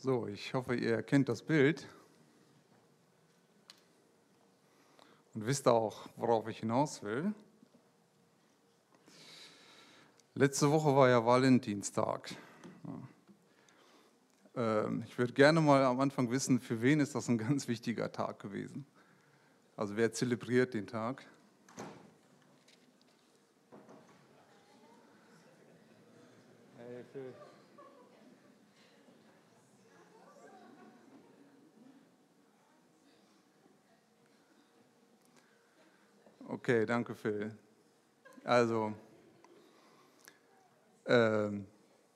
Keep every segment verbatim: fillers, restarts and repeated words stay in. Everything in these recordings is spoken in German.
So, ich hoffe, ihr erkennt das Bild und wisst auch, worauf ich hinaus will. Letzte Woche war ja Valentinstag. Ich würde gerne mal am Anfang wissen, für wen ist das ein ganz wichtiger Tag gewesen? Also wer zelebriert den Tag? Hey, Phil. Okay, danke Phil. Also, ähm,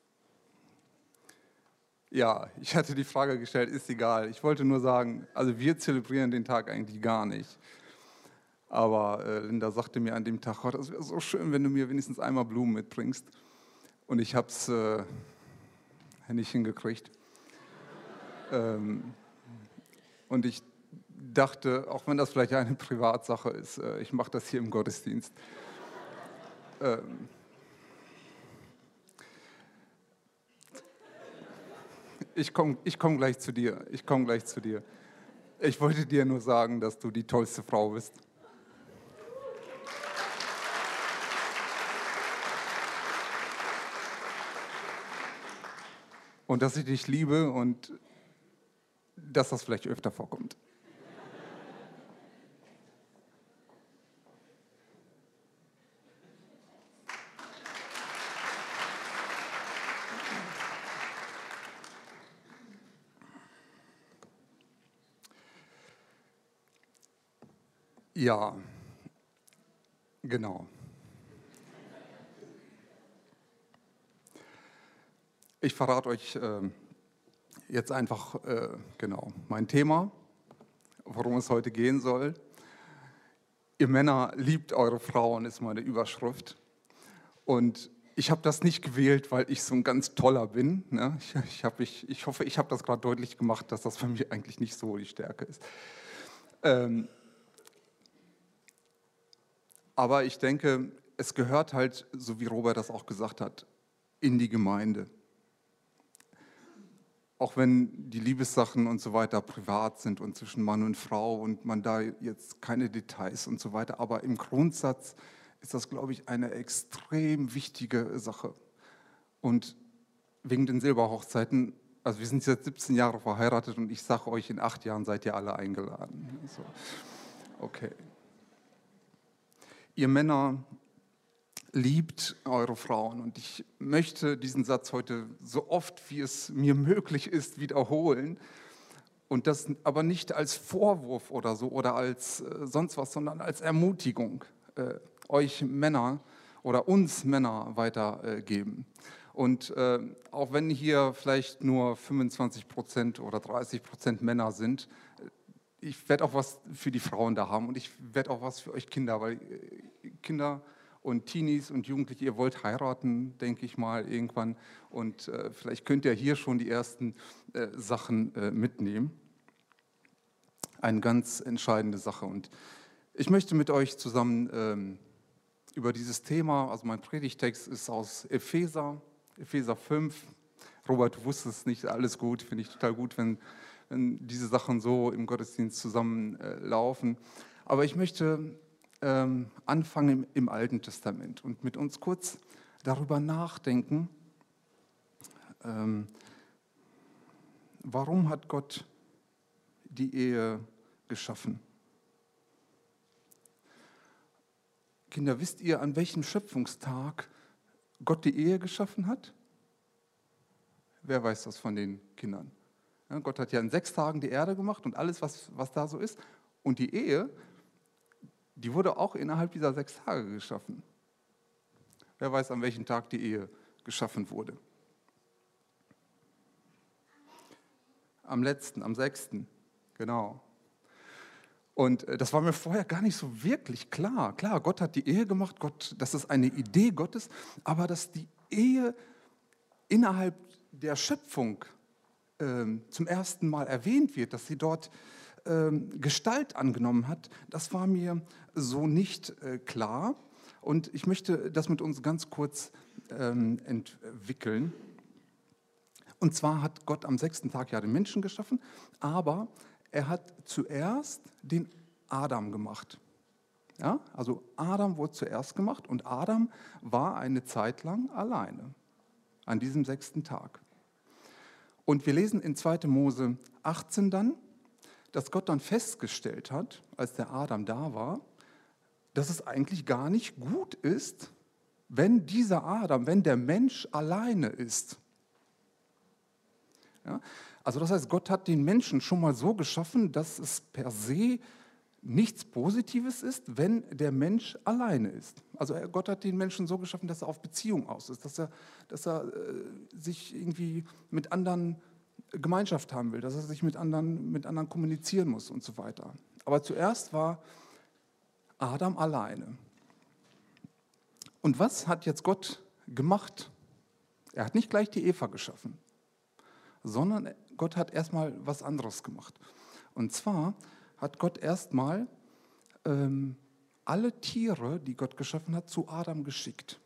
ja, ich hatte die Frage gestellt, ist egal. Ich wollte nur sagen, also wir zelebrieren den Tag eigentlich gar nicht. Aber äh, Linda sagte mir an dem Tag, oh, das wäre so schön, wenn du mir wenigstens einmal Blumen mitbringst. Und ich habe es äh, nicht hingekriegt. ähm, und ich dachte, auch wenn das vielleicht eine Privatsache ist, äh, ich mache das hier im Gottesdienst. ähm, Ich komme ich komm gleich zu dir. Ich komme gleich zu dir. Ich wollte dir nur sagen, dass du die tollste Frau bist. Und dass ich dich liebe und dass das vielleicht öfter vorkommt. Ja, genau. Ich verrate euch äh, jetzt einfach äh, genau mein Thema, worum es heute gehen soll. Ihr Männer liebt eure Frauen, ist meine Überschrift. Und ich habe das nicht gewählt, weil ich so ein ganz toller bin. Ne? Ich, ich, hab, ich, ich hoffe, ich habe das gerade deutlich gemacht, dass das für mich eigentlich nicht so die Stärke ist. Ähm, aber ich denke, es gehört halt, so wie Robert das auch gesagt hat, in die Gemeinde. Auch wenn die Liebessachen und so weiter privat sind und zwischen Mann und Frau und man da jetzt keine Details und so weiter, aber im Grundsatz ist das, glaube ich, eine extrem wichtige Sache. Und wegen den Silberhochzeiten, also wir sind jetzt siebzehn Jahre verheiratet und ich sage euch, in acht Jahren seid ihr alle eingeladen. So. Okay. Ihr Männer liebt eure Frauen und ich möchte diesen Satz heute so oft, wie es mir möglich ist, wiederholen und das aber nicht als Vorwurf oder so oder als äh, sonst was, sondern als Ermutigung äh, euch Männer oder uns Männer weitergeben. Und äh, auch wenn hier vielleicht nur fünfundzwanzig Prozent oder dreißig Prozent Männer sind, ich werde auch was für die Frauen da haben und ich werde auch was für euch Kinder, weil äh, Kinder und Teenies und Jugendliche, ihr wollt heiraten, denke ich mal, irgendwann. Und äh, vielleicht könnt ihr hier schon die ersten äh, Sachen äh, mitnehmen. Eine ganz entscheidende Sache. Und ich möchte mit euch zusammen ähm, über dieses Thema, also mein Predigtext ist aus Epheser, Epheser fünf. Robert, du wusstest nicht, alles gut, finde ich total gut, wenn, wenn diese Sachen so im Gottesdienst zusammenlaufen. Äh, Aber ich möchte ähm, anfangen im, im Alten Testament und mit uns kurz darüber nachdenken, ähm, warum hat Gott die Ehe geschaffen? Kinder, wisst ihr, an welchem Schöpfungstag Gott die Ehe geschaffen hat? Wer weiß das von den Kindern? Ja, Gott hat ja in sechs Tagen die Erde gemacht und alles, was, was da so ist. Und die Ehe, die wurde auch innerhalb dieser sechs Tage geschaffen. Wer weiß, an welchem Tag die Ehe geschaffen wurde? Am letzten, am sechsten, genau. Und das war mir vorher gar nicht so wirklich klar. Klar, Gott hat die Ehe gemacht, Gott, das ist eine Idee Gottes, aber dass die Ehe innerhalb der Schöpfung ähm, zum ersten Mal erwähnt wird, dass sie dort ähm, Gestalt angenommen hat, das war mir so nicht äh, klar. Und ich möchte das mit uns ganz kurz ähm, entwickeln. Und zwar hat Gott am sechsten Tag ja den Menschen geschaffen, aber er hat zuerst den Adam gemacht. Ja, also Adam wurde zuerst gemacht und Adam war eine Zeit lang alleine an diesem sechsten Tag. Und wir lesen in zweiter Mose achtzehn dann, dass Gott dann festgestellt hat, als der Adam da war, dass es eigentlich gar nicht gut ist, wenn dieser Adam, wenn der Mensch alleine ist. Ja, also das heißt, Gott hat den Menschen schon mal so geschaffen, dass es per se nichts Positives ist, wenn der Mensch alleine ist. Also Gott hat den Menschen so geschaffen, dass er auf Beziehung aus ist, dass er, dass er äh, sich irgendwie mit anderen Gemeinschaft haben will, dass er sich mit anderen, mit anderen kommunizieren muss und so weiter. Aber zuerst war Adam alleine. Und was hat jetzt Gott gemacht? Er hat nicht gleich die Eva geschaffen, sondern Gott hat erstmal was anderes gemacht. Und zwar hat Gott erstmal ähm, alle Tiere, die Gott geschaffen hat, zu Adam geschickt.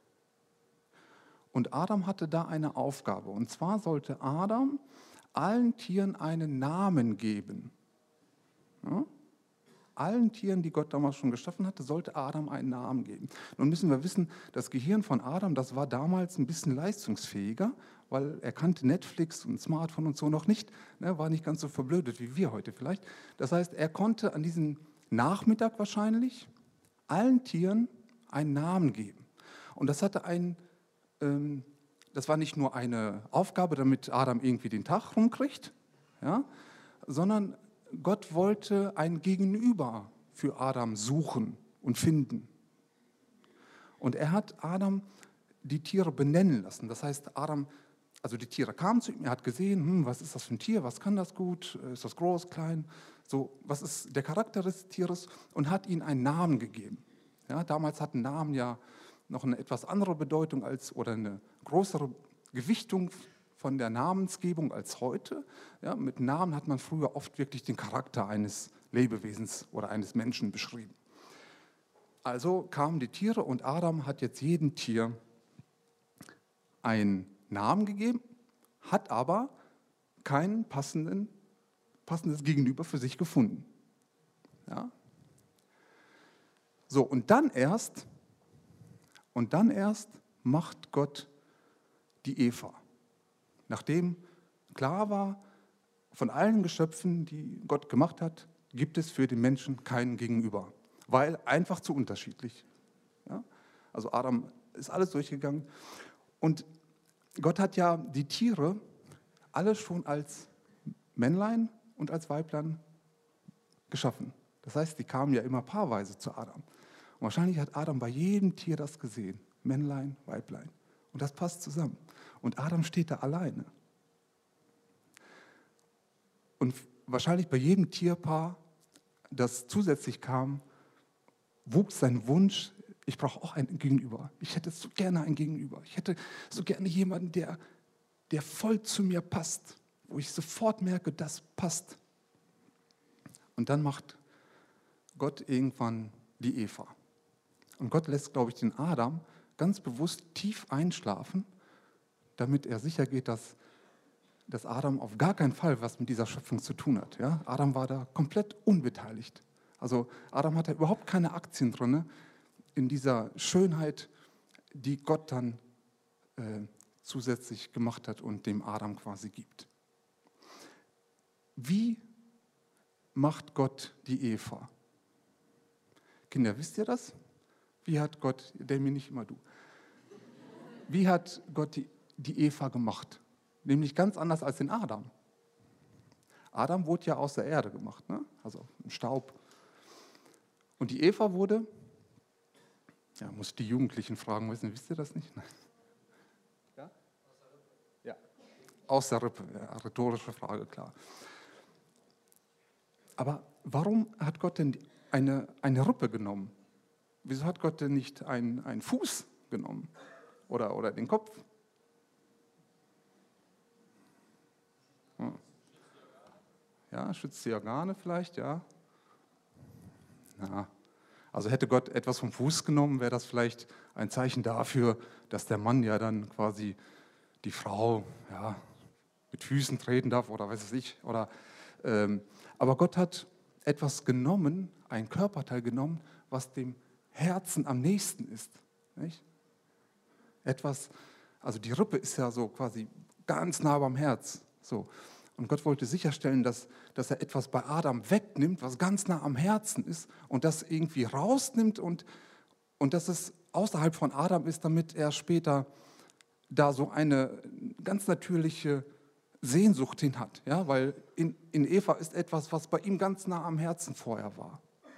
Und Adam hatte da eine Aufgabe. Und zwar sollte Adam allen Tieren einen Namen geben. Ja? Allen Tieren, die Gott damals schon geschaffen hatte, sollte Adam einen Namen geben. Nun müssen wir wissen, das Gehirn von Adam, das war damals ein bisschen leistungsfähiger, weil er kannte Netflix und Smartphone und so noch nicht, ne, war nicht ganz so verblödet wie wir heute vielleicht. Das heißt, er konnte an diesem Nachmittag wahrscheinlich allen Tieren einen Namen geben. Und das hatte ein, ähm, das war nicht nur eine Aufgabe, damit Adam irgendwie den Tag rumkriegt, ja, sondern Gott wollte ein Gegenüber für Adam suchen und finden. Und er hat Adam die Tiere benennen lassen. Das heißt, Adam, also die Tiere kamen zu ihm, er hat gesehen, hm, was ist das für ein Tier, was kann das gut, ist das groß, klein, so, was ist der Charakter des Tieres und hat ihnen einen Namen gegeben. Ja, damals hatten Namen ja noch eine etwas andere Bedeutung als, oder eine größere Gewichtung von der Namensgebung als heute. Ja, mit Namen hat man früher oft wirklich den Charakter eines Lebewesens oder eines Menschen beschrieben. Also kamen die Tiere und Adam hat jetzt jedem Tier einen Namen gegeben, hat aber kein passenden, passendes Gegenüber für sich gefunden. Ja? So, und dann erst, und dann erst macht Gott die Eva. Nachdem klar war, von allen Geschöpfen, die Gott gemacht hat, gibt es für den Menschen keinen Gegenüber, weil einfach zu unterschiedlich. Ja? Also Adam ist alles durchgegangen und Gott hat ja die Tiere alle schon als Männlein und als Weiblein geschaffen. Das heißt, die kamen ja immer paarweise zu Adam. Und wahrscheinlich hat Adam bei jedem Tier das gesehen, Männlein, Weiblein. Und das passt zusammen. Und Adam steht da alleine. Und wahrscheinlich bei jedem Tierpaar, das zusätzlich kam, wuchs sein Wunsch, ich brauche auch ein Gegenüber. Ich hätte so gerne ein Gegenüber. Ich hätte so gerne jemanden, der, der voll zu mir passt, wo ich sofort merke, das passt. Und dann macht Gott irgendwann die Eva. Und Gott lässt, glaube ich, den Adam ganz bewusst tief einschlafen, damit er sicher geht, dass, dass Adam auf gar keinen Fall was mit dieser Schöpfung zu tun hat. Ja? Adam war da komplett unbeteiligt. Also Adam hatte überhaupt keine Aktien drin in dieser Schönheit, die Gott dann äh, zusätzlich gemacht hat und dem Adam quasi gibt. Wie macht Gott die Eva? Kinder, wisst ihr das? Wie hat Gott, der mir nicht immer du, wie hat Gott die, die Eva gemacht? Nämlich ganz anders als den Adam. Adam wurde ja aus der Erde gemacht, ne? Also im Staub. Und die Eva wurde, ja, muss die Jugendlichen fragen, wissen, wisst ihr das nicht? Nein. Ja? Ja, aus der Rippe, ja, rhetorische Frage, klar. Aber warum hat Gott denn eine, eine Rippe genommen? Wieso hat Gott denn nicht einen, einen Fuß genommen oder, oder den Kopf? Hm. Ja, schützt die Organe vielleicht, ja. Ja. Also hätte Gott etwas vom Fuß genommen, wäre das vielleicht ein Zeichen dafür, dass der Mann ja dann quasi die Frau ja, mit Füßen treten darf oder was weiß ich. Oder, ähm, aber Gott hat etwas genommen, ein Körperteil genommen, was dem Herzen am nächsten ist. Nicht? Etwas, also die Rippe ist ja so quasi ganz nah beim Herz. So. Und Gott wollte sicherstellen, dass, dass er etwas bei Adam wegnimmt, was ganz nah am Herzen ist und das irgendwie rausnimmt und, und dass es außerhalb von Adam ist, damit er später da so eine ganz natürliche Sehnsucht hin hat. Ja? Weil in, in Eva ist etwas, was bei ihm ganz nah am Herzen vorher war.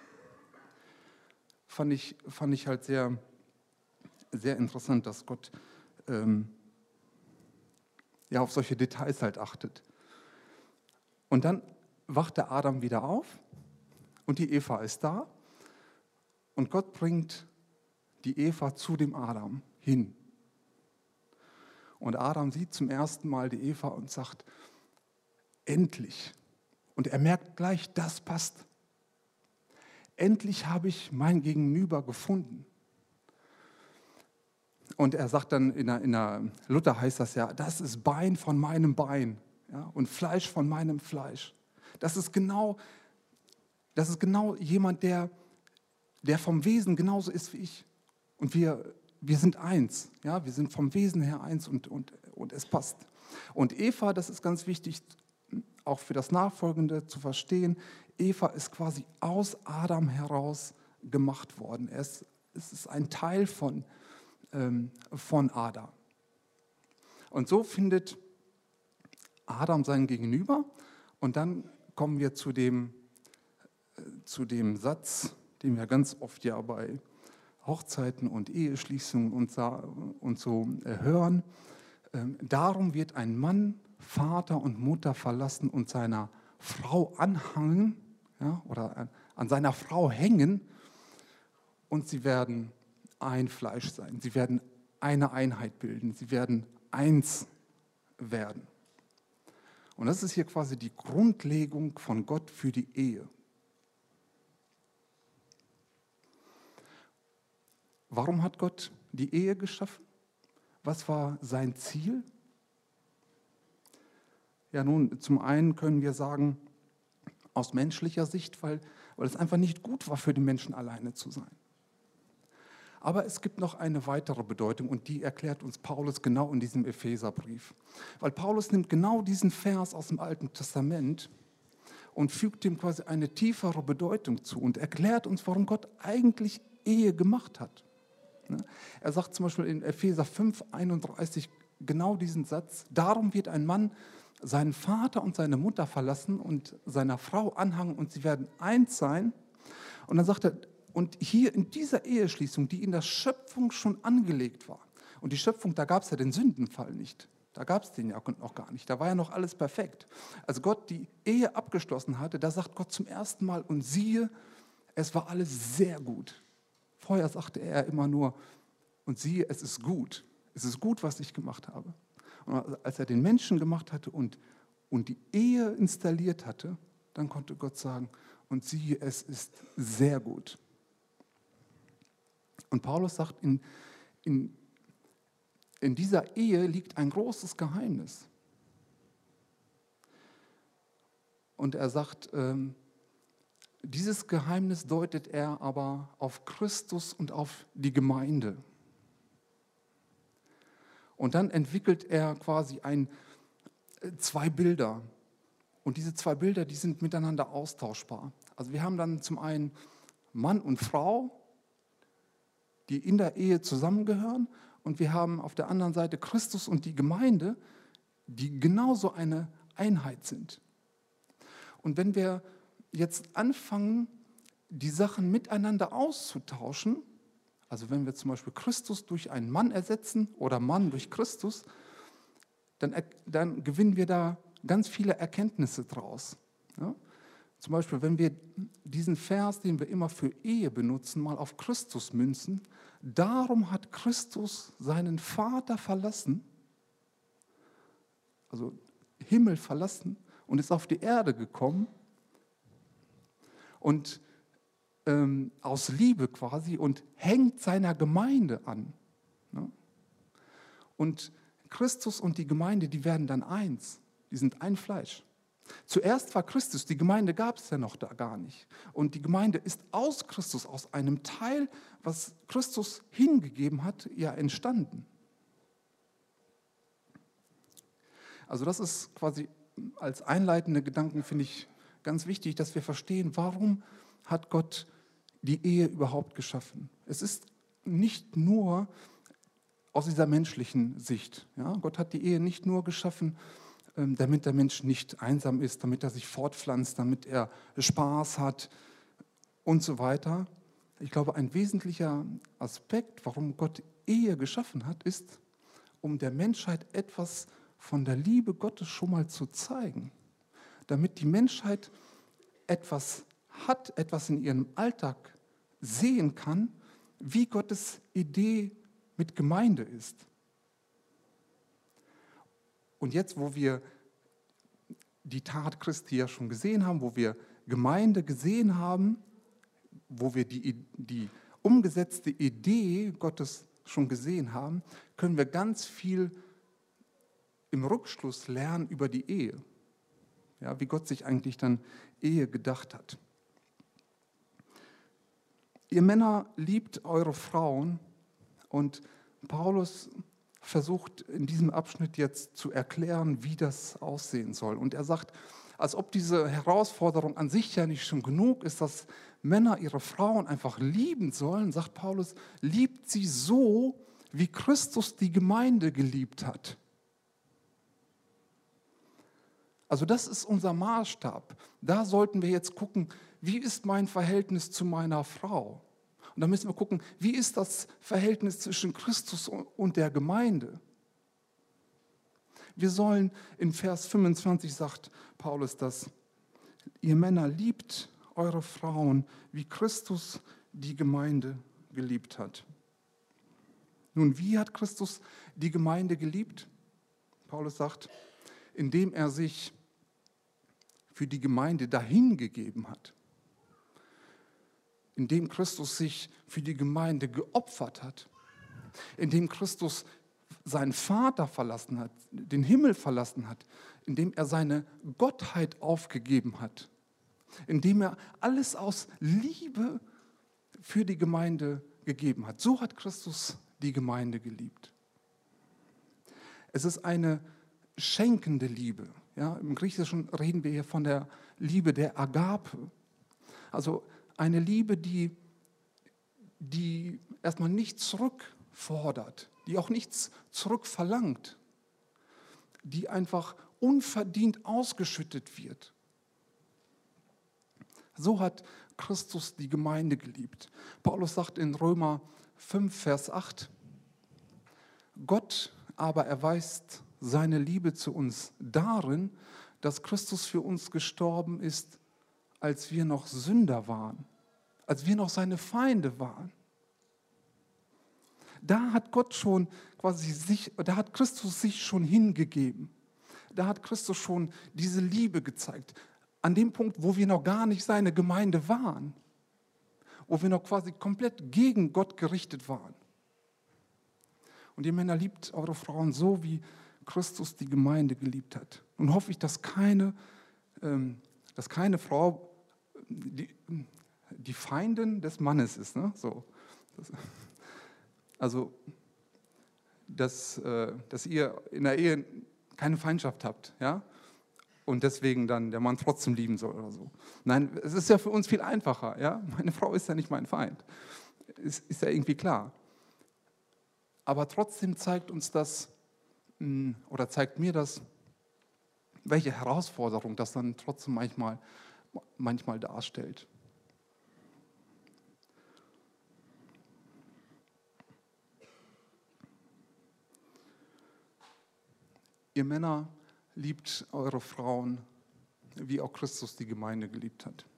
Fand ich, fand ich halt sehr, sehr interessant, dass Gott ähm, ja, auf solche Details halt achtet. Und dann wacht der Adam wieder auf und die Eva ist da und Gott bringt die Eva zu dem Adam hin. Und Adam sieht zum ersten Mal die Eva und sagt, endlich. Und er merkt gleich, das passt. Endlich habe ich mein Gegenüber gefunden. Und er sagt dann, in der, in der Luther heißt das ja, das ist Bein von meinem Bein, ja, und Fleisch von meinem Fleisch. Das ist genau, das ist genau jemand, der, der vom Wesen genauso ist wie ich. Und wir, wir sind eins, ja, wir sind vom Wesen her eins und, und, und es passt. Und Eva, das ist ganz wichtig, auch für das Nachfolgende zu verstehen, Eva ist quasi aus Adam heraus gemacht worden. Er ist, es ist ein Teil von, ähm, von Adam. Und so findet Adam sein Gegenüber und dann kommen wir zu dem, äh, zu dem Satz, den wir ganz oft ja bei Hochzeiten und Eheschließungen und, und so äh, hören. Ähm, darum wird ein Mann Vater und Mutter verlassen und seiner Frau anhangen, ja, oder an, an seiner Frau hängen und sie werden ein Fleisch sein. Sie werden eine Einheit bilden. Sie werden eins werden. Und das ist hier quasi die Grundlegung von Gott für die Ehe. Warum hat Gott die Ehe geschaffen? Was war sein Ziel? Ja, nun, zum einen können wir sagen, aus menschlicher Sicht, weil, weil es einfach nicht gut war, für den Menschen alleine zu sein. Aber es gibt noch eine weitere Bedeutung und die erklärt uns Paulus genau in diesem Epheserbrief. Weil Paulus nimmt genau diesen Vers aus dem Alten Testament und fügt ihm quasi eine tiefere Bedeutung zu und erklärt uns, warum Gott eigentlich Ehe gemacht hat. Er sagt zum Beispiel in Epheser fünf, einunddreißig genau diesen Satz, darum wird ein Mann seinen Vater und seine Mutter verlassen und seiner Frau anhangen und sie werden eins sein. Und dann sagt er, und hier in dieser Eheschließung, die in der Schöpfung schon angelegt war, und die Schöpfung, da gab es ja den Sündenfall nicht, da gab es den ja noch gar nicht, da war ja noch alles perfekt. Als Gott die Ehe abgeschlossen hatte, da sagt Gott zum ersten Mal, und siehe, es war alles sehr gut. Vorher sagte er immer nur, und siehe, es ist gut, es ist gut, was ich gemacht habe. Und als er den Menschen gemacht hatte und, und die Ehe installiert hatte, dann konnte Gott sagen, und siehe, es ist sehr gut. Und Paulus sagt, in, in, in dieser Ehe liegt ein großes Geheimnis. Und er sagt, ähm, dieses Geheimnis deutet er aber auf Christus und auf die Gemeinde. Und dann entwickelt er quasi ein, zwei Bilder. Und diese zwei Bilder, die sind miteinander austauschbar. Also wir haben dann zum einen Mann und Frau, die in der Ehe zusammengehören. Und wir haben auf der anderen Seite Christus und die Gemeinde, die genauso eine Einheit sind. Und wenn wir jetzt anfangen, die Sachen miteinander auszutauschen, also wenn wir zum Beispiel Christus durch einen Mann ersetzen oder Mann durch Christus, dann, dann gewinnen wir da ganz viele Erkenntnisse draus. Ja? Zum Beispiel, wenn wir diesen Vers, den wir immer für Ehe benutzen, mal auf Christus münzen, darum hat Christus seinen Vater verlassen, also Himmel verlassen und ist auf die Erde gekommen und ähm, aus Liebe quasi und hängt seiner Gemeinde an. Ne? Und Christus und die Gemeinde, die werden dann eins. Die sind ein Fleisch. Zuerst war Christus, die Gemeinde gab es ja noch da gar nicht. Und die Gemeinde ist aus Christus, aus einem Teil, was Christus hingegeben hat, ja entstanden. Also das ist quasi als einleitende Gedanken, finde ich, ganz wichtig, dass wir verstehen, warum hat Gott die Ehe überhaupt geschaffen. Es ist nicht nur aus dieser menschlichen Sicht. Ja? Gott hat die Ehe nicht nur geschaffen, damit der Mensch nicht einsam ist, damit er sich fortpflanzt, damit er Spaß hat und so weiter. Ich glaube, ein wesentlicher Aspekt, warum Gott Ehe geschaffen hat, ist, um der Menschheit etwas von der Liebe Gottes schon mal zu zeigen, damit die Menschheit etwas hat, etwas in ihrem Alltag sehen kann, wie Gottes Idee mit Gemeinde ist. Und jetzt, wo wir die Tat Christi ja schon gesehen haben, wo wir Gemeinde gesehen haben, wo wir die, die umgesetzte Idee Gottes schon gesehen haben, können wir ganz viel im Rückschluss lernen über die Ehe. Ja, wie Gott sich eigentlich dann Ehe gedacht hat. Ihr Männer liebt eure Frauen, und Paulus versucht in diesem Abschnitt jetzt zu erklären, wie das aussehen soll. Und er sagt, als ob diese Herausforderung an sich ja nicht schon genug ist, dass Männer ihre Frauen einfach lieben sollen, sagt Paulus, liebt sie so, wie Christus die Gemeinde geliebt hat. Also das ist unser Maßstab. Da sollten wir jetzt gucken, wie ist mein Verhältnis zu meiner Frau? Und da müssen wir gucken, wie ist das Verhältnis zwischen Christus und der Gemeinde? Wir sollen, in Vers fünfundzwanzig sagt Paulus das, ihr Männer liebt eure Frauen, wie Christus die Gemeinde geliebt hat. Nun, wie hat Christus die Gemeinde geliebt? Paulus sagt, indem er sich für die Gemeinde dahingegeben hat. Indem Christus sich für die Gemeinde geopfert hat. Indem Christus seinen Vater verlassen hat, den Himmel verlassen hat. Indem er seine Gottheit aufgegeben hat. Indem er alles aus Liebe für die Gemeinde gegeben hat. So hat Christus die Gemeinde geliebt. Es ist eine schenkende Liebe. Ja, im Griechischen reden wir hier von der Liebe der Agape. Also eine Liebe, die, die erstmal nichts zurückfordert, die auch nichts zurückverlangt, die einfach unverdient ausgeschüttet wird. So hat Christus die Gemeinde geliebt. Paulus sagt in Römer fünf, Vers acht, Gott aber erweist seine Liebe zu uns darin, dass Christus für uns gestorben ist, als wir noch Sünder waren, als wir noch seine Feinde waren. Da hat Gott schon quasi sich, da hat Christus sich schon hingegeben. Da hat Christus schon diese Liebe gezeigt. An dem Punkt, wo wir noch gar nicht seine Gemeinde waren, wo wir noch quasi komplett gegen Gott gerichtet waren. Und ihr Männer, liebt eure Frauen so, wie Christus die Gemeinde geliebt hat. Nun hoffe ich, dass keine, ähm, dass keine Frau die, die Feindin des Mannes ist. Ne? So. Das, also, dass, äh, dass ihr in der Ehe keine Feindschaft habt, ja? Und deswegen dann der Mann trotzdem lieben soll oder so. Nein, es ist ja für uns viel einfacher. Ja? Meine Frau ist ja nicht mein Feind. Ist, ist ja irgendwie klar. Aber trotzdem zeigt uns das, oder zeigt mir das, welche Herausforderung das dann trotzdem manchmal, manchmal darstellt. Ihr Männer, liebt eure Frauen, wie auch Christus die Gemeinde geliebt hat.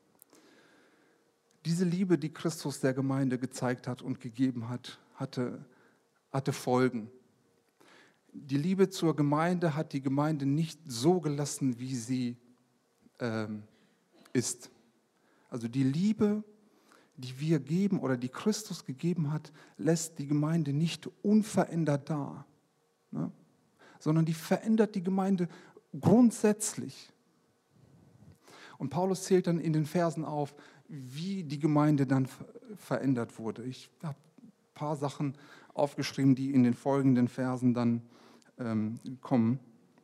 Diese Liebe, die Christus der Gemeinde gezeigt hat und gegeben hat, hatte, hatte Folgen. Die Liebe zur Gemeinde hat die Gemeinde nicht so gelassen, wie sie ähm, ist. Also die Liebe, die wir geben oder die Christus gegeben hat, lässt die Gemeinde nicht unverändert da, ne? Sondern die verändert die Gemeinde grundsätzlich. Und Paulus zählt dann in den Versen auf, wie die Gemeinde dann verändert wurde. Ich habe ein paar Sachen aufgeschrieben, die in den folgenden Versen dann ähm, kommen.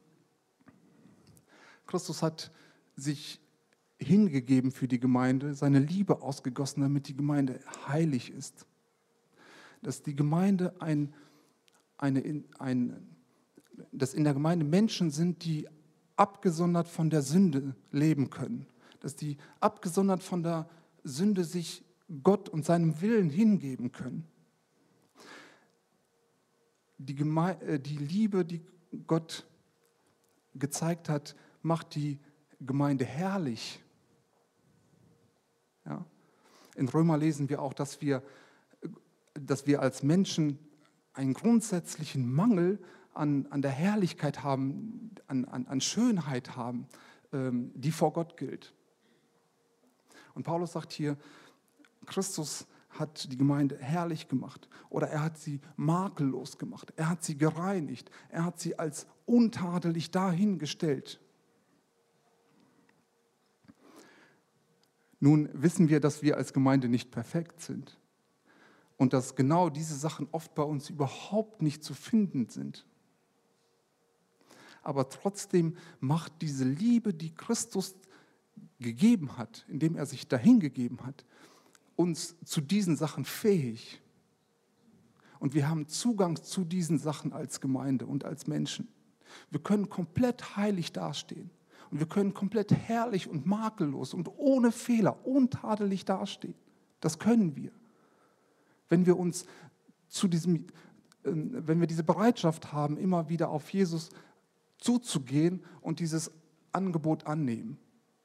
Christus hat sich hingegeben für die Gemeinde, seine Liebe ausgegossen, damit die Gemeinde heilig ist. Dass die Gemeinde ein, eine, ein, dass in der Gemeinde Menschen sind, die abgesondert von der Sünde leben können. Dass die abgesondert von der Sünde sich Gott und seinem Willen hingeben können. Die, Geme- die Liebe, die Gott gezeigt hat, macht die Gemeinde herrlich. Ja? In Römer lesen wir auch, dass wir, dass wir als Menschen einen grundsätzlichen Mangel an, an der Herrlichkeit haben, an, an, an Schönheit haben, ähm, die vor Gott gilt. Und Paulus sagt hier, Christus hat die Gemeinde herrlich gemacht oder er hat sie makellos gemacht, er hat sie gereinigt, er hat sie als untadelig dahingestellt. Nun wissen wir, dass wir als Gemeinde nicht perfekt sind und dass genau diese Sachen oft bei uns überhaupt nicht zu finden sind. Aber trotzdem macht diese Liebe, die Christus gegeben hat, indem er sich dahingegeben hat, uns zu diesen Sachen fähig. Und wir haben Zugang zu diesen Sachen als Gemeinde und als Menschen. Wir können komplett heilig dastehen. Und wir können komplett herrlich und makellos und ohne Fehler, untadelig dastehen. Das können wir. Wenn wir uns zu diesem, wenn wir diese Bereitschaft haben, immer wieder auf Jesus zuzugehen und dieses Angebot annehmen.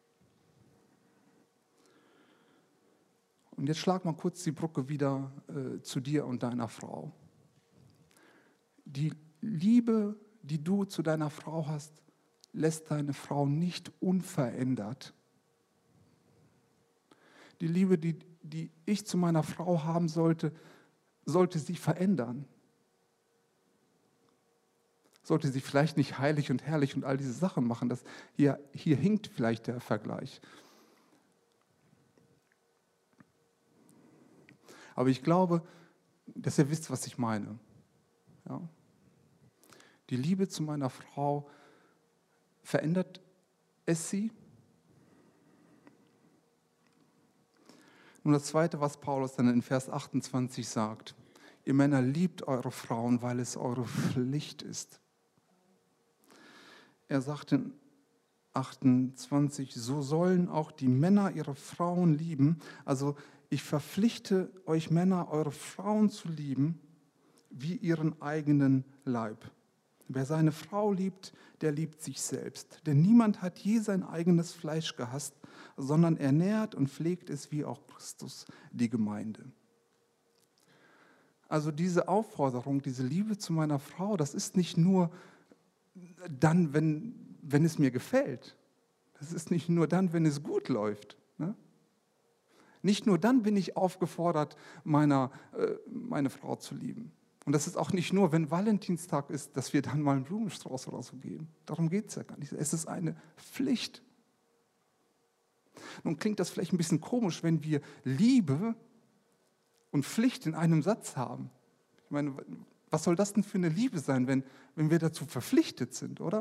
Und jetzt schlag mal kurz die Brücke wieder äh, zu dir und deiner Frau. Die Liebe, die du zu deiner Frau hast, lässt deine Frau nicht unverändert. Die Liebe, die, die ich zu meiner Frau haben sollte, sollte sie verändern. Sollte sie vielleicht nicht heilig und herrlich und all diese Sachen machen. Das hier, hier hinkt vielleicht der Vergleich. Aber ich glaube, dass ihr wisst, was ich meine. Ja? Die Liebe zu meiner Frau, verändert es sie? Nun das Zweite, was Paulus dann in Vers achtundzwanzig sagt. Ihr Männer liebt eure Frauen, weil es eure Pflicht ist. Er sagt in achtundzwanzig, so sollen auch die Männer ihre Frauen lieben. Also ich verpflichte euch Männer, eure Frauen zu lieben, wie ihren eigenen Leib. Wer seine Frau liebt, der liebt sich selbst. Denn niemand hat je sein eigenes Fleisch gehasst, sondern ernährt und pflegt es wie auch Christus die Gemeinde. Also diese Aufforderung, diese Liebe zu meiner Frau, das ist nicht nur dann, wenn, wenn es mir gefällt. Das ist nicht nur dann, wenn es gut läuft. Ne? Nicht nur dann bin ich aufgefordert, meiner, äh, meine Frau zu lieben. Und das ist auch nicht nur, wenn Valentinstag ist, dass wir dann mal einen Blumenstrauß oder so geben. Darum geht es ja gar nicht. Es ist eine Pflicht. Nun klingt das vielleicht ein bisschen komisch, wenn wir Liebe und Pflicht in einem Satz haben. Ich meine, was soll das denn für eine Liebe sein, wenn, wenn wir dazu verpflichtet sind, oder?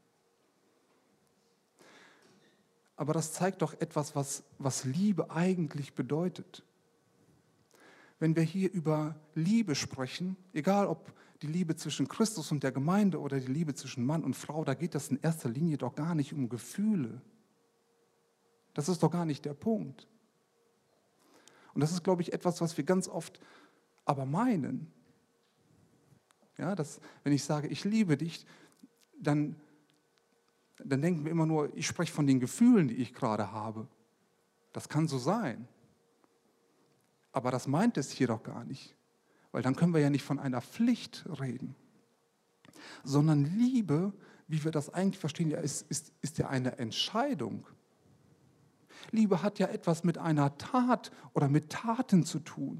Aber das zeigt doch etwas, was, was Liebe eigentlich bedeutet. Wenn wir hier über Liebe sprechen, egal ob die Liebe zwischen Christus und der Gemeinde oder die Liebe zwischen Mann und Frau, da geht das in erster Linie doch gar nicht um Gefühle. Das ist doch gar nicht der Punkt. Und das ist, glaube ich, etwas, was wir ganz oft aber meinen. Ja, dass, wenn ich sage, ich liebe dich, dann, dann denken wir immer nur, ich spreche von den Gefühlen, die ich gerade habe. Das kann so sein. Aber das meint es hier doch gar nicht, weil dann können wir ja nicht von einer Pflicht reden, sondern Liebe, wie wir das eigentlich verstehen, ja, ist, ist, ist ja eine Entscheidung. Liebe hat ja etwas mit einer Tat oder mit Taten zu tun.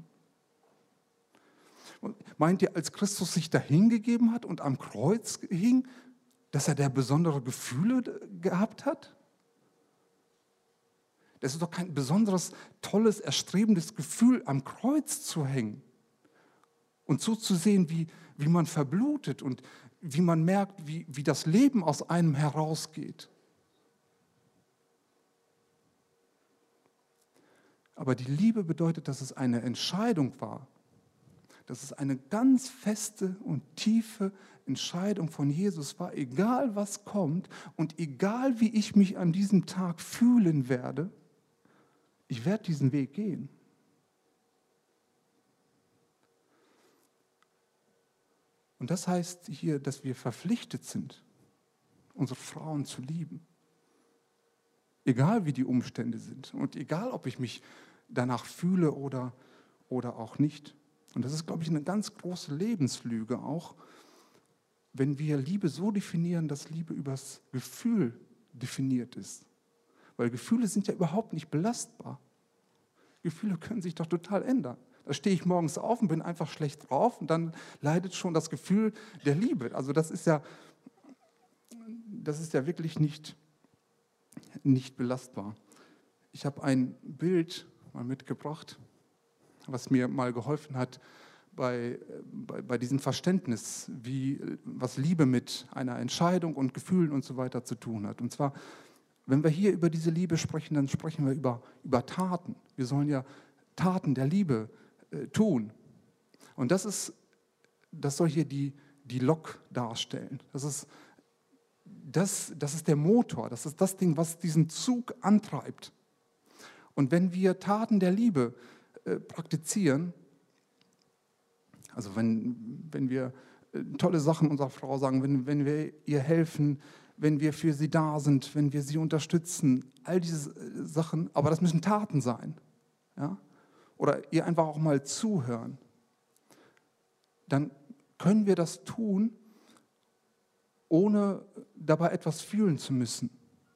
Und meint ihr, als Christus sich dahingegeben hat und am Kreuz hing, dass er der besondere Gefühle gehabt hat? Das ist doch kein besonderes, tolles, erstrebendes Gefühl, am Kreuz zu hängen und so zu sehen, wie, wie man verblutet und wie man merkt, wie, wie das Leben aus einem herausgeht. Aber die Liebe bedeutet, dass es eine Entscheidung war, dass es eine ganz feste und tiefe Entscheidung von Jesus war, egal was kommt und egal wie ich mich an diesem Tag fühlen werde, ich werde diesen Weg gehen. Und das heißt hier, dass wir verpflichtet sind, unsere Frauen zu lieben. Egal wie die Umstände sind und egal, ob ich mich danach fühle oder, oder auch nicht. Und das ist, glaube ich, eine ganz große Lebenslüge auch, wenn wir Liebe so definieren, dass Liebe übers Gefühl definiert ist. Weil Gefühle sind ja überhaupt nicht belastbar. Gefühle können sich doch total ändern. Da stehe ich morgens auf und bin einfach schlecht drauf und dann leidet schon das Gefühl der Liebe. Also das ist ja, das ist ja wirklich nicht, nicht belastbar. Ich habe ein Bild mal mitgebracht, was mir mal geholfen hat bei, bei, bei diesem Verständnis, wie, was Liebe mit einer Entscheidung und Gefühlen und so weiter zu tun hat. Und zwar, wenn wir hier über diese Liebe sprechen, dann sprechen wir über, über Taten. Wir sollen ja Taten der Liebe äh, tun. Und das ist, das soll hier die, die Lok darstellen. Das ist, das, das ist der Motor, das ist das Ding, was diesen Zug antreibt. Und wenn wir Taten der Liebe äh, praktizieren, also wenn, wenn wir äh, tolle Sachen unserer Frau sagen, wenn, wenn wir ihr helfen, wenn wir für sie da sind, wenn wir sie unterstützen, all diese äh, Sachen, aber das müssen Taten sein. Ja? Oder ihr einfach auch mal zuhören, dann können wir das tun, ohne dabei etwas fühlen zu müssen.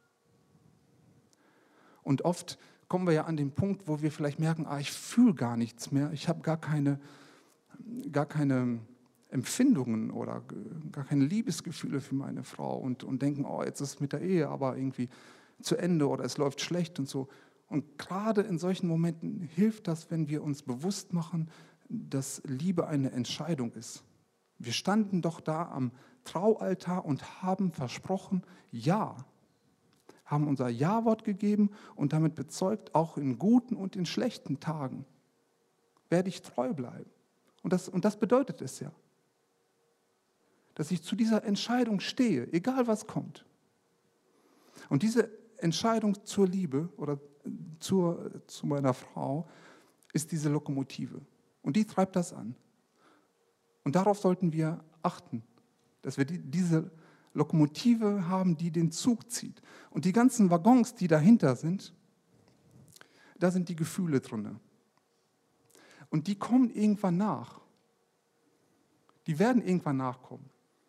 Und oft kommen wir ja an den Punkt, wo wir vielleicht merken, ah, ich fühle gar nichts mehr, ich habe gar keine, gar keine Empfindungen oder gar keine Liebesgefühle für meine Frau und, und denken, oh, jetzt ist es mit der Ehe aber irgendwie zu Ende oder es läuft schlecht und so. Und gerade in solchen Momenten hilft das, wenn wir uns bewusst machen, dass Liebe eine Entscheidung ist. Wir standen doch da am Traualtar und haben versprochen, ja, haben unser Ja-Wort gegeben und damit bezeugt, auch in guten und in schlechten Tagen werde ich treu bleiben. Und das, und das bedeutet es ja, dass ich zu dieser Entscheidung stehe, egal was kommt. Und diese Entscheidung zur Liebe oder zur, zu meiner Frau ist diese Lokomotive. Und die treibt das an. Und darauf sollten wir achten, dass wir die, diese Lokomotive haben, die den Zug zieht. Und die ganzen Waggons, die dahinter sind, da sind die Gefühle drin. Und die kommen irgendwann nach. Die werden irgendwann nachkommen.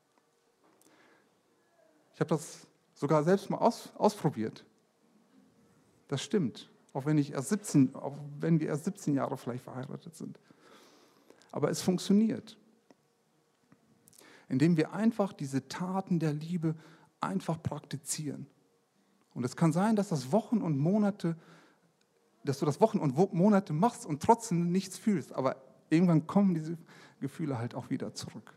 Ich habe das sogar selbst mal aus, ausprobiert. Das stimmt, auch wenn, ich erst siebzehn, auch wenn wir erst siebzehn Jahre vielleicht verheiratet sind. Aber es funktioniert. Indem wir einfach diese Taten der Liebe einfach praktizieren. Und es kann sein, dass das Wochen und Monate, dass du das Wochen und Monate machst und trotzdem nichts fühlst. Aber irgendwann kommen diese Gefühle halt auch wieder zurück.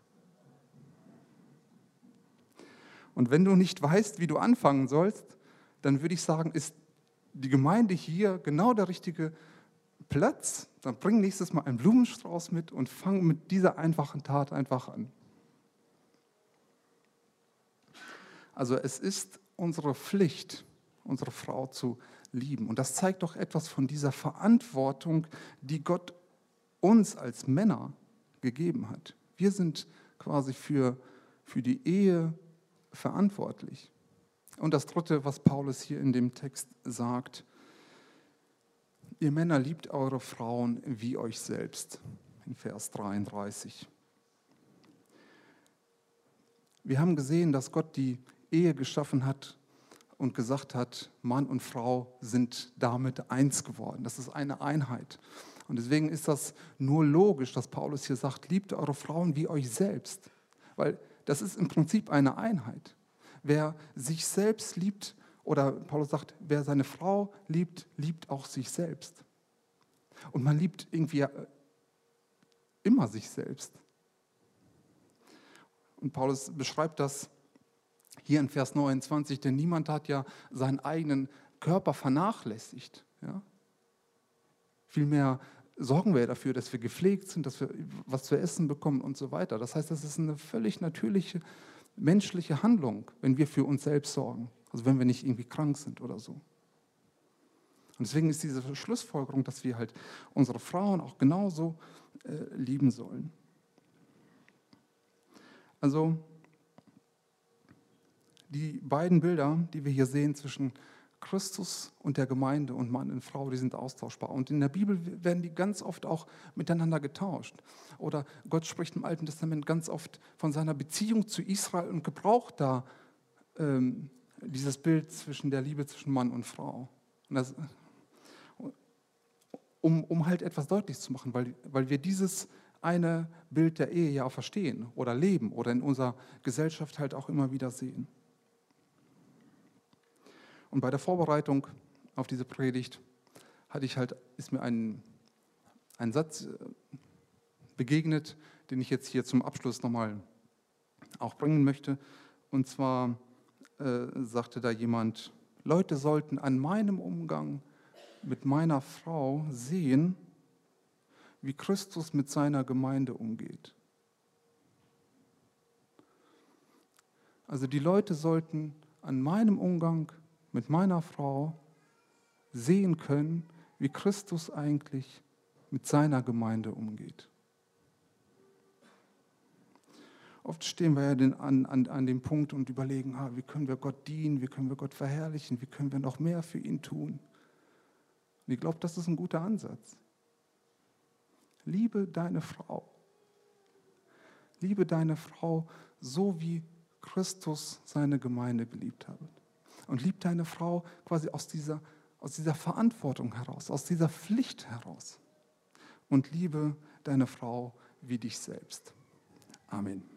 Und wenn du nicht weißt, wie du anfangen sollst, dann würde ich sagen, ist die Gemeinde hier genau der richtige Platz. Dann bring nächstes Mal einen Blumenstrauß mit und fang mit dieser einfachen Tat einfach an. Also es ist unsere Pflicht, unsere Frau zu lieben. Und das zeigt doch etwas von dieser Verantwortung, die Gott uns als Männer gegeben hat. Wir sind quasi für, für die Ehe verantwortlich. Und das Dritte, was Paulus hier in dem Text sagt, ihr Männer liebt eure Frauen wie euch selbst, in Vers dreiunddreißig. Wir haben gesehen, dass Gott die Ehe geschaffen hat und gesagt hat, Mann und Frau sind damit eins geworden. Das ist eine Einheit. Und deswegen ist das nur logisch, dass Paulus hier sagt, liebt eure Frauen wie euch selbst. Weil das ist im Prinzip eine Einheit. wer sich selbst liebt, oder Paulus sagt, wer seine Frau liebt, liebt auch sich selbst. Und man liebt irgendwie immer sich selbst. Und Paulus beschreibt das hier in Vers neunundzwanzig, denn niemand hat ja seinen eigenen Körper vernachlässigt. Ja? Vielmehr sorgen wir dafür, dass wir gepflegt sind, dass wir was zu essen bekommen und so weiter. Das heißt, das ist eine völlig natürliche menschliche Handlung, wenn wir für uns selbst sorgen. Also wenn wir nicht irgendwie krank sind oder so. Und deswegen ist diese Schlussfolgerung, dass wir halt unsere Frauen auch genauso äh, lieben sollen. Also die beiden Bilder, die wir hier sehen zwischen Christus und der Gemeinde und Mann und Frau, die sind austauschbar. Und in der Bibel werden die ganz oft auch miteinander getauscht. Oder Gott spricht im Alten Testament ganz oft von seiner Beziehung zu Israel und gebraucht da ähm, dieses Bild zwischen der Liebe zwischen Mann und Frau. Und das, um, um halt etwas deutlich zu machen, weil, weil wir dieses eine Bild der Ehe ja auch verstehen oder leben oder in unserer Gesellschaft halt auch immer wieder sehen. Und bei der Vorbereitung auf diese Predigt hatte ich halt, ist mir ein, ein Satz begegnet, den ich jetzt hier zum Abschluss nochmal auch bringen möchte. Und zwar äh, sagte da jemand, Leute sollten an meinem Umgang mit meiner Frau sehen, wie Christus mit seiner Gemeinde umgeht. Also die Leute sollten an meinem Umgang mit meiner Frau sehen können, wie Christus eigentlich mit seiner Gemeinde umgeht. Oft stehen wir ja den, an, an, an dem Punkt und überlegen, ah, wie können wir Gott dienen, wie können wir Gott verherrlichen, wie können wir noch mehr für ihn tun. Und ich glaube, das ist ein guter Ansatz. Liebe deine Frau. Liebe deine Frau so, wie Christus seine Gemeinde geliebt hat. Und lieb deine Frau quasi aus dieser, aus dieser Verantwortung heraus, aus dieser Pflicht heraus. Und liebe deine Frau wie dich selbst. Amen.